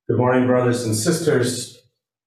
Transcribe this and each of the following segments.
Good morning, brothers and sisters.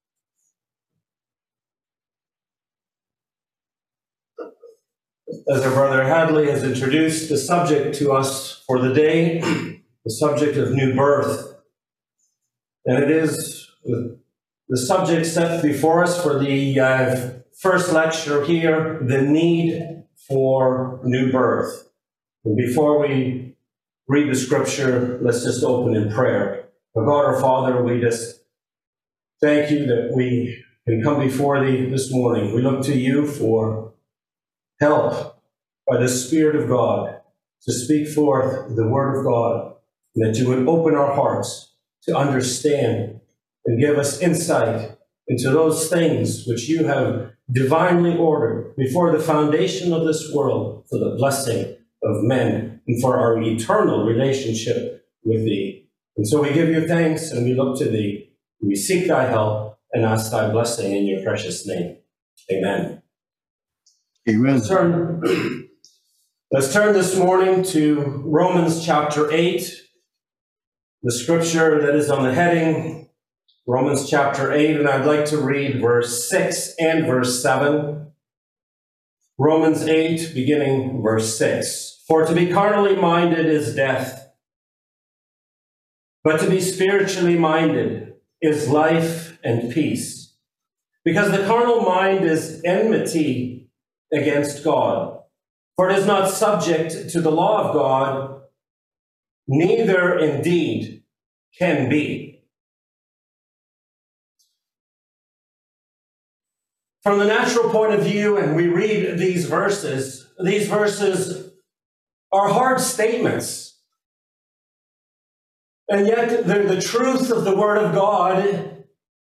As our brother Hadley has introduced the subject to us for the day, the subject of new birth. And it is the subject set before us for the first lecture here, the need for new birth. And before we read the scripture, let's just open in prayer. Our God, our Father, we just thank you that we can come before thee this morning. We look to you for help by the Spirit of God to speak forth the word of God, and that you would open our hearts to understand and give us insight into those things which you have divinely ordered before the foundation of this world for the blessing of men and for our eternal relationship with thee. And so we give you thanks and we look to thee. We seek thy help and ask thy blessing in your precious name. Amen. Amen. Let's turn this morning to Romans chapter 8, the scripture that is on the heading, Romans chapter 8, and I'd like to read verse 6 and verse 7. Romans 8, beginning verse 6. For to be carnally minded is death, but to be spiritually minded is life and peace. Because the carnal mind is enmity against God. For it is not subject to the law of God, neither indeed can be. From the natural point of view, and we read these verses are hard statements. And yet they're the truth of the Word of God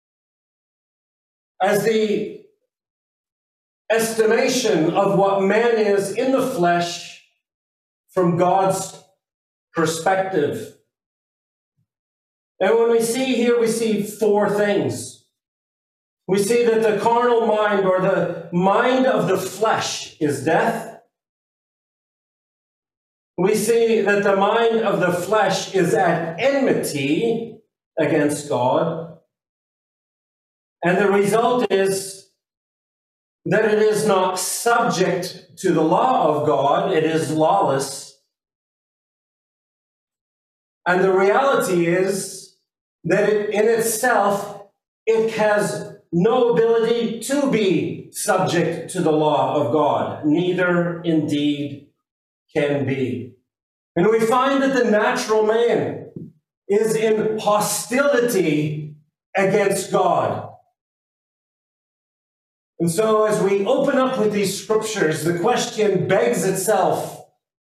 as the estimation of what man is in the flesh from God's perspective. And when we see here, we see four things. We see that the carnal mind, or the mind of the flesh, is death. We see that the mind of the flesh is at enmity against God. And the result is that it is not subject to the law of God, it is lawless. And the reality is that in itself, it has no ability to be subject to the law of God, neither indeed can be. And we find that the natural man is in hostility against God. And so as we open up with these scriptures, the question begs itself,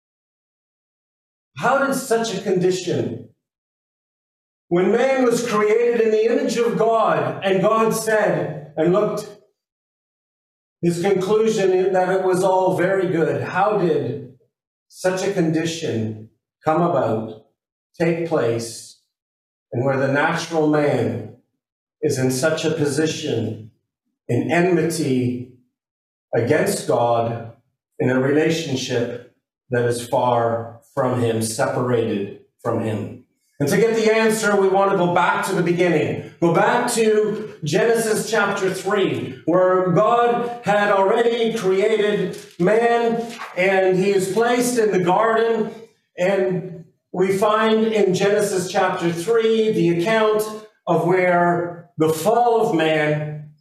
how did such a condition, when man was created in the image of God, and God said, and looked, his conclusion that it was all very good, how did such a condition come about, take place, and where the natural man is in such a position, in enmity against God, in a relationship that is far from him, separated from him? And to get the answer, we want to go back to the beginning. Go back to Genesis chapter 3, where God had already created man, and he is placed in the garden. And we find in Genesis chapter 3 the account of where the fall of man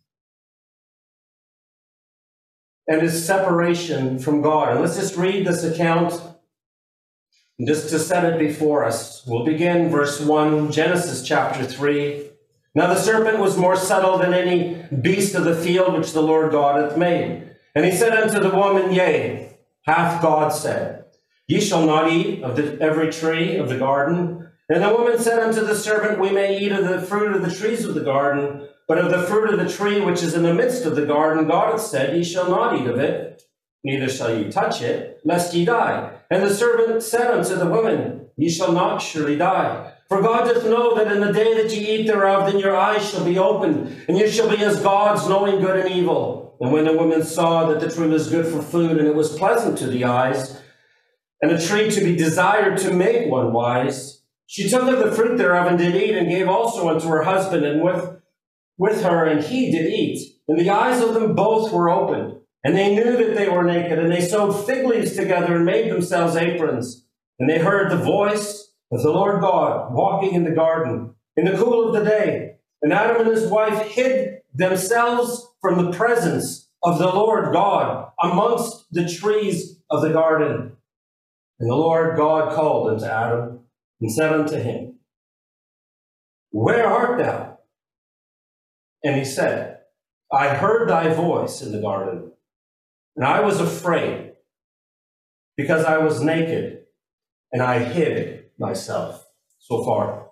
and his separation from God. And let's just read this account just to set it before us. We'll begin verse 1, Genesis chapter 3. Now the serpent was more subtle than any beast of the field which the Lord God hath made. And he said unto the woman, Yea, hath God said, Ye shall not eat of every tree of the garden. And the woman said unto the serpent, We may eat of the fruit of the trees of the garden, but of the fruit of the tree which is in the midst of the garden, God hath said, Ye shall not eat of it, neither shall ye touch it, lest ye die. And the serpent said unto the woman, Ye shall not surely die. For God doth know that in the day that ye eat thereof, then your eyes shall be opened, and ye shall be as gods, knowing good and evil. And when the woman saw that the tree was good for food, and it was pleasant to the eyes, and a tree to be desired to make one wise, She took of the fruit thereof and did eat, and gave also unto her husband, and with her, and he did eat. And the eyes of them both were opened, and they knew that they were naked, and they sewed fig leaves together and made themselves aprons. And they heard the voice of the Lord God walking in the garden in the cool of the day. And Adam and his wife hid themselves from the presence of the Lord God amongst the trees of the garden. And the Lord God called unto Adam and said unto him, Where art thou? And he said, I heard thy voice in the garden, and I was afraid, because I was naked, and I hid myself. So far.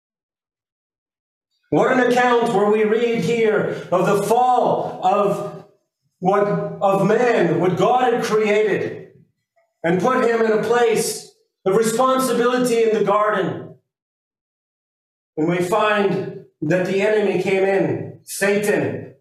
What an account where we read here of the fall of man, what God had created, and put him in a place of responsibility in the garden. And we find that the enemy came in, Satan,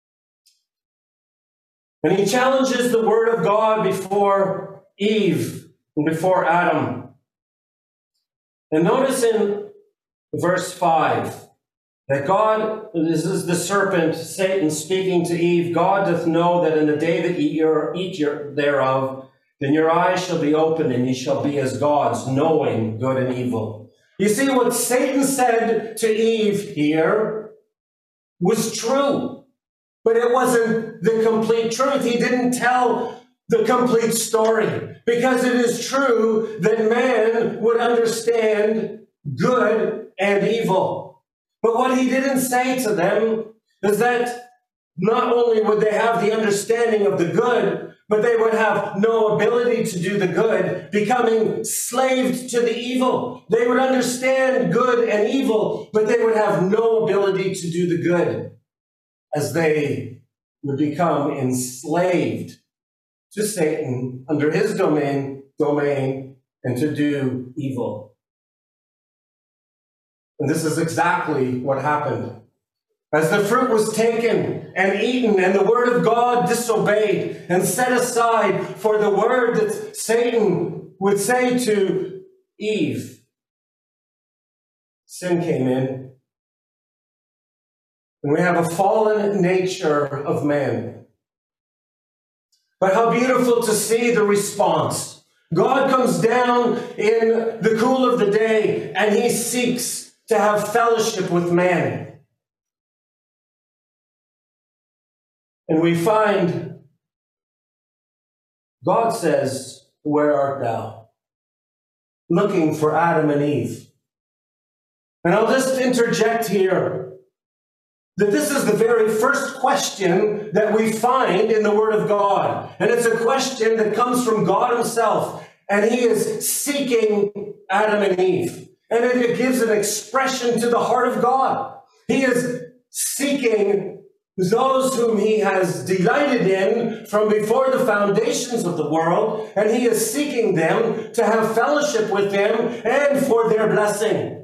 and he challenges the word of God before Eve and before Adam. And notice in verse 5 that God, this is the serpent, Satan, speaking to Eve, God doth know that in the day that ye eat thereof, then your eyes shall be opened, and ye shall be as gods, knowing good and evil. You see, what Satan said to Eve here was true, but it wasn't the complete truth. He didn't tell the complete story, because it is true that man would understand good and evil. But what he didn't say to them is that not only would they have the understanding of the good, but they would have no ability to do the good, becoming slaves to the evil. They would understand good and evil, but they would have no ability to do the good, as they would become enslaved to Satan under his domain, and to do evil. And this is exactly what happened. As the fruit was taken and eaten, and the word of God disobeyed and set aside for the word that Satan would say to Eve, sin came in. And we have a fallen nature of man. But how beautiful to see the response. God comes down in the cool of the day, and he seeks to have fellowship with man. And we find God says, Where art thou? Looking for Adam and Eve. And I'll just interject here that this is the very first question that we find in the Word of God. And it's a question that comes from God himself. And he is seeking Adam and Eve. And it gives an expression to the heart of God. He is seeking those whom he has delighted in from before the foundations of the world. And he is seeking them to have fellowship with him and for their blessing.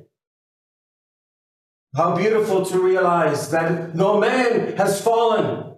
How beautiful to realize that though man has fallen,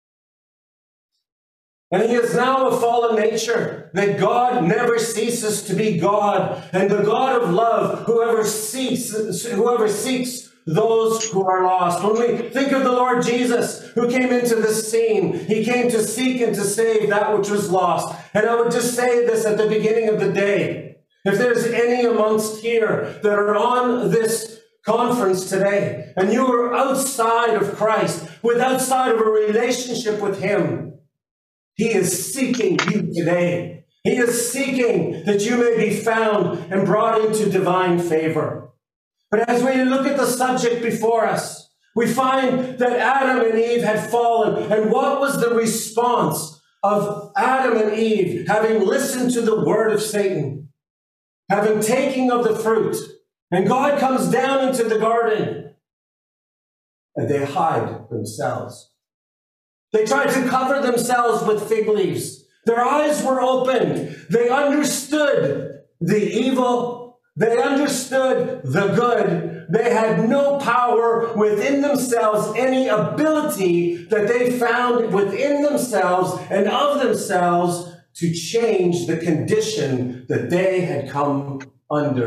and he is now a fallen nature, that God never ceases to be God, and the God of love, whoever seeks those who are lost. When we think of the Lord Jesus, who came into this scene, he came to seek and to save that which was lost. And I would just say this at the beginning of the day. If there's any amongst here that are on this conference today, and you are outside of Christ, outside of a relationship with him, he is seeking you today. He is seeking that you may be found and brought into divine favor. But as we look at the subject before us, we find that Adam and Eve had fallen. And what was the response of Adam and Eve, having listened to the word of Satan, having taken of the fruit? And God comes down into the garden, and they hide themselves. They tried to cover themselves with fig leaves. Their eyes were opened. They understood the evil. They understood the good. They had no power within themselves, any ability that they found within themselves and of themselves to change the condition that they had come under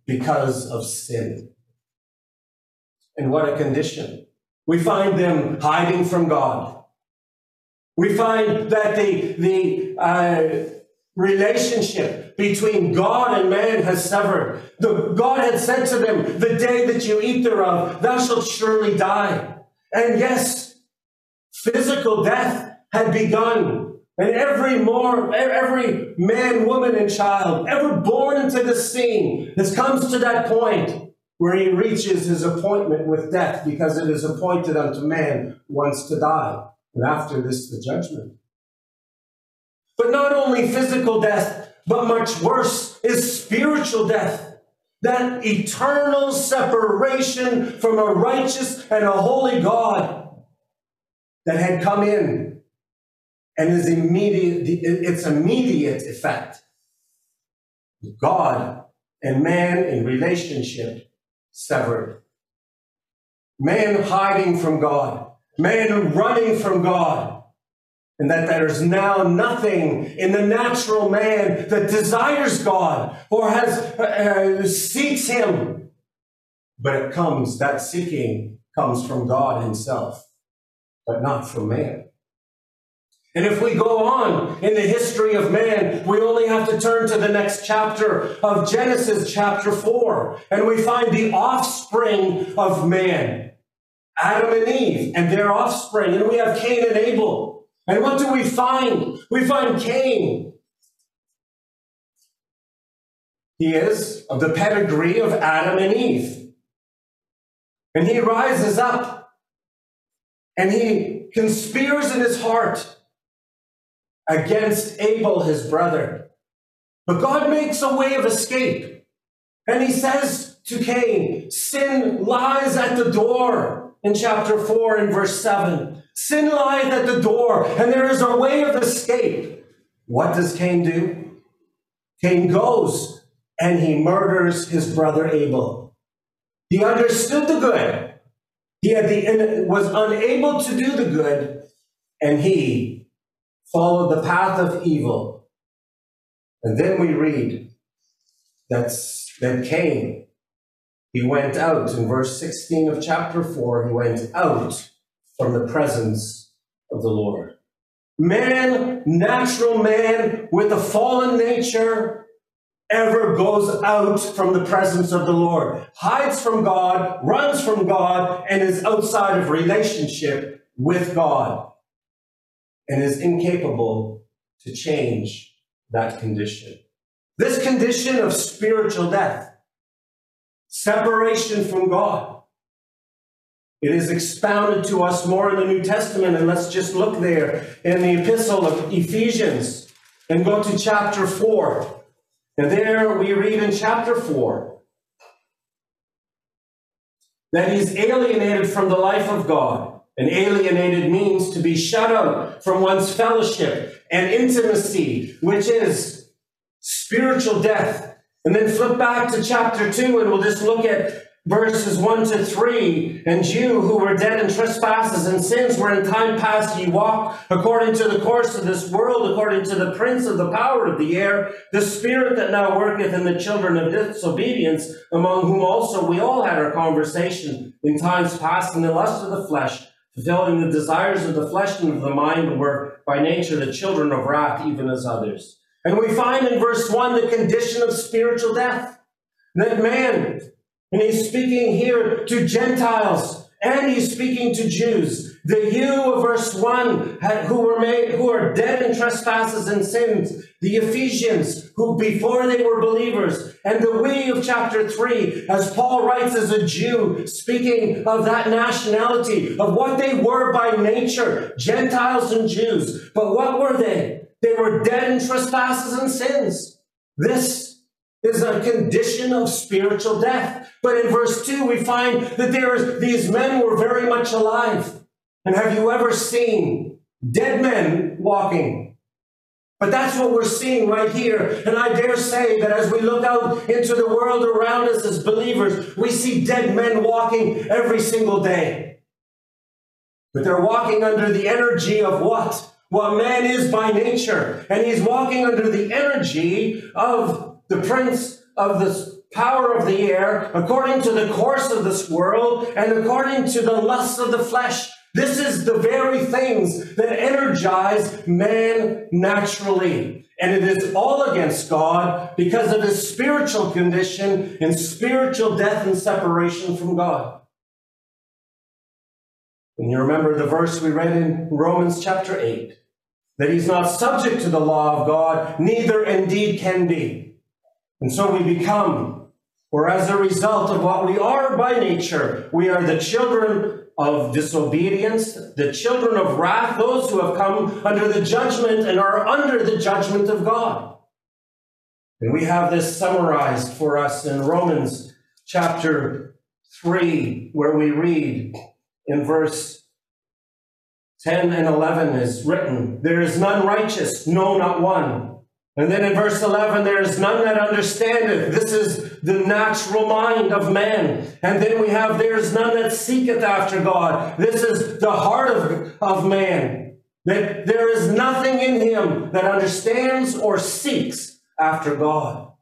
because of sin. And what a condition. We find them hiding from God. We find that the relationship between God and man has severed. God had said to them, the day that you eat thereof, thou shalt surely die. And yes, physical death had begun. And every man, woman, and child ever born into the scene has comes to that point where he reaches his appointment with death, because it is appointed unto man once to die. And after this, the judgment. But not only physical death, but much worse is spiritual death. That eternal separation from a righteous and a holy God that had come in, and its immediate effect. God and man in relationship severed. Man hiding from God. Man running from God. And that there's now nothing in the natural man that desires God or seeks him. But that seeking comes from God himself, but not from man. And if we go on in the history of man, we only have to turn to the next chapter of Genesis chapter 4. And we find the offspring of man, Adam and Eve, and their offspring. And we have Cain and Abel. And what do we find? We find Cain. He is of the pedigree of Adam and Eve. And he rises up and he conspires in his heart against Abel, his brother. But God makes a way of escape. And he says to Cain, sin lies at the door in chapter 4 and verse 7. Sin lies at the door, and there is a way of escape. What does Cain do? Cain goes and he murders his brother Abel. He understood the good. He was unable to do the good, and he followed the path of evil. And then we read that Cain, he went out in verse 16 of chapter 4, he went out from the presence of the Lord. Man, natural man with a fallen nature, ever goes out from the presence of the Lord, hides from God, runs from God, and is outside of relationship with God, and is incapable to change that condition. This condition of spiritual death, separation from God, it is expounded to us more in the New Testament, and let's just look there in the epistle of Ephesians and go to chapter 4. And there we read in chapter 4 that he's alienated from the life of God. And alienated means to be shut out from one's fellowship and intimacy, which is spiritual death. And then flip back to chapter 2, and we'll just look at verses 1 to 3. And you who were dead in trespasses and sins, where in time past ye walked according to the course of this world, according to the prince of the power of the air, the spirit that now worketh in the children of disobedience, among whom also we all had our conversation in times past in the lust of the flesh, fulfilling the desires of the flesh and of the mind, and were by nature the children of wrath, even as others. And we find in verse 1 the condition of spiritual death. That man, and he's speaking here to Gentiles, and he's speaking to Jews. The you of verse 1 who are dead in trespasses and sins. The Ephesians, who before they were believers. And the we of chapter 3, as Paul writes as a Jew, speaking of that nationality, of what they were by nature, Gentiles and Jews. But what were they? They were dead in trespasses and sins. This is a condition of spiritual death. But in verse 2, we find that these men were very much alive. And have you ever seen dead men walking? But that's what we're seeing right here. And I dare say that as we look out into the world around us as believers, we see dead men walking every single day. But they're walking under the energy of what? What man is by nature. And he's walking under the energy of the prince of the power of the air, according to the course of this world, and according to the lust of the flesh. This is the very things that energize man naturally. And it is all against God because of his spiritual condition and spiritual death and separation from God. And you remember the verse we read in Romans chapter 8, that he's not subject to the law of God, neither indeed can be. And so we become, or as a result of what we are by nature, we are the children of disobedience, the children of wrath, those who have come under the judgment and are under the judgment of God. And we have this summarized for us in Romans chapter 3, where we read in verse 10 and 11 is written, "There is none righteous, no, not one." And then in verse 11, "There is none that understandeth." This is the natural mind of man. And then we have, "There is none that seeketh after God." This is the heart of man. That there is nothing in him that understands or seeks after God.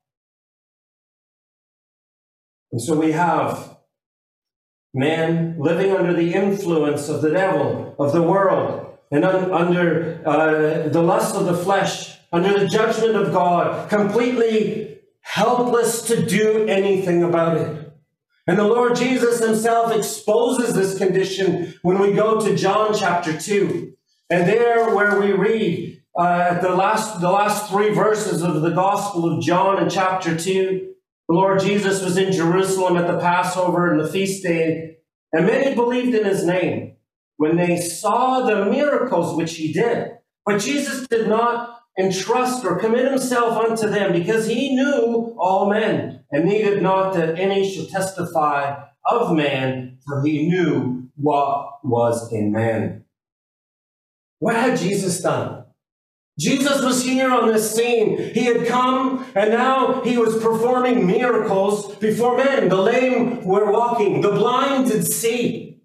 And so we have man living under the influence of the devil, of the world, and under the lust of the flesh, under the judgment of God, completely helpless to do anything about it. And the Lord Jesus himself exposes this condition when we go to John chapter 2. And there where we read the last three verses of the Gospel of John in chapter 2, the Lord Jesus was in Jerusalem at the Passover and the feast day, and many believed in his name when they saw the miracles which he did. But Jesus did not entrust or commit himself unto them, because he knew all men, and needed not that any should testify of man, for he knew what was in man. What had Jesus done? Jesus was here on this scene. He had come, and now he was performing miracles before men. The lame were walking, the blind did see.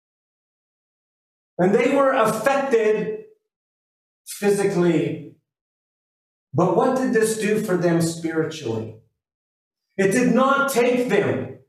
And they were affected physically. But what did this do for them spiritually? It did not take them.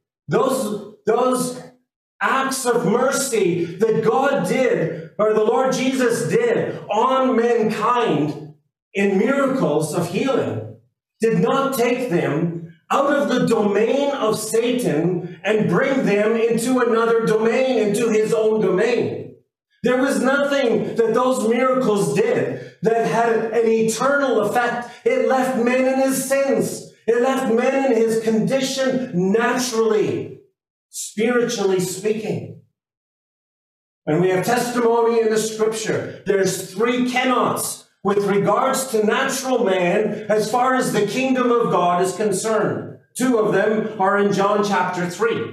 Those acts of mercy that God did, or the Lord Jesus did on mankind in miracles of healing, did not take them out of the domain of Satan and bring them into another domain, into his own domain. There was nothing that those miracles did that had an eternal effect. It left men in his sins. It left men in his condition naturally, spiritually speaking. And we have testimony in the scripture. There's three cannots with regards to natural man as far as the kingdom of God is concerned. Two of them are in John chapter 3.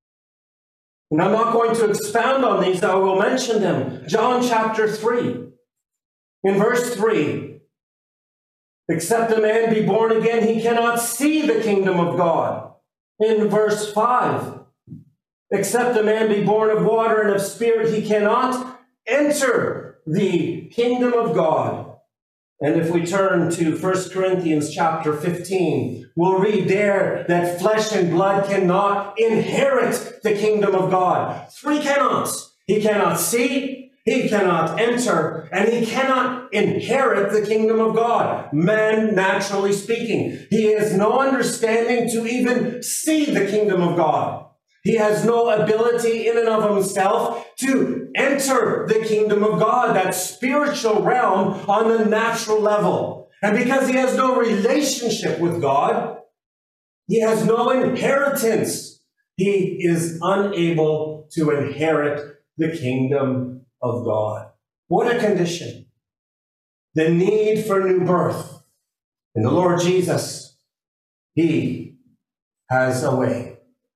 And I'm not going to expound on these, I will mention them. John chapter 3, in verse 3, "Except a man be born again, he cannot see the kingdom of God." In verse 5, "Except a man be born of water and of spirit, he cannot enter the kingdom of God." And if we turn to 1 Corinthians chapter 15, we'll read there that flesh and blood cannot inherit the kingdom of God. Three cannots. He cannot see, he cannot enter, and he cannot inherit the kingdom of God. Man, naturally speaking, he has no understanding to even see the kingdom of God. He has no ability in and of himself to enter the kingdom of God, that spiritual realm on the natural level. And because he has no relationship with God, he has no inheritance. He is unable to inherit the kingdom of God. What a condition. The need for new birth. And the Lord Jesus, he has a way.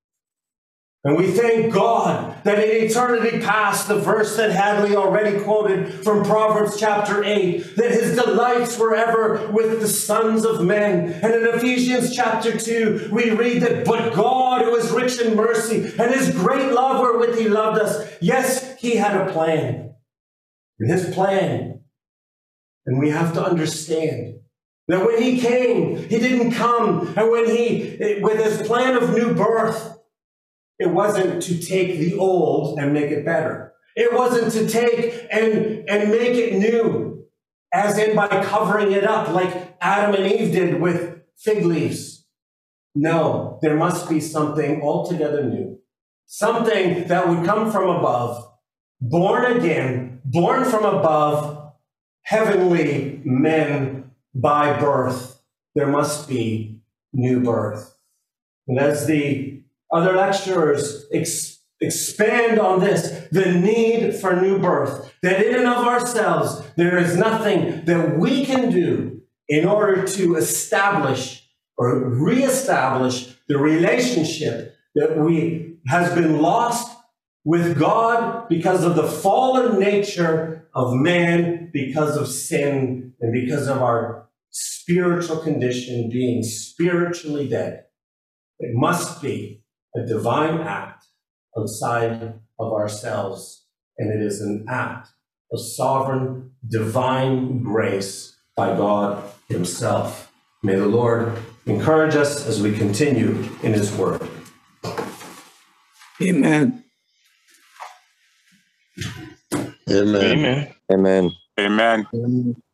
And we thank God that in eternity past, the verse that Hadley already quoted from Proverbs chapter 8, that his delights were ever with the sons of men. And in Ephesians chapter 2, we read that, "But God, who is rich in mercy, and his great love wherewith he loved us." Yes, he had a plan. And his plan, and we have to understand, That when he came, he didn't come, and with his plan of new birth, it wasn't to take the old and make it better. It wasn't to take and make it new, as in by covering it up like Adam and Eve did with fig leaves. No, there must be something altogether new. Something that would come from above, born again, born from above, heavenly men by birth. There must be new birth. And as the other lecturers expand on this, the need for new birth, that in and of ourselves, there is nothing that we can do in order to establish or reestablish the relationship that has been lost with God because of the fallen nature of man, because of sin, and because of our spiritual condition being spiritually dead. It must be a divine act outside of ourselves, and it is an act of sovereign, divine grace by God himself. May the Lord encourage us as we continue in his word. Amen. Amen. Amen. Amen. Amen.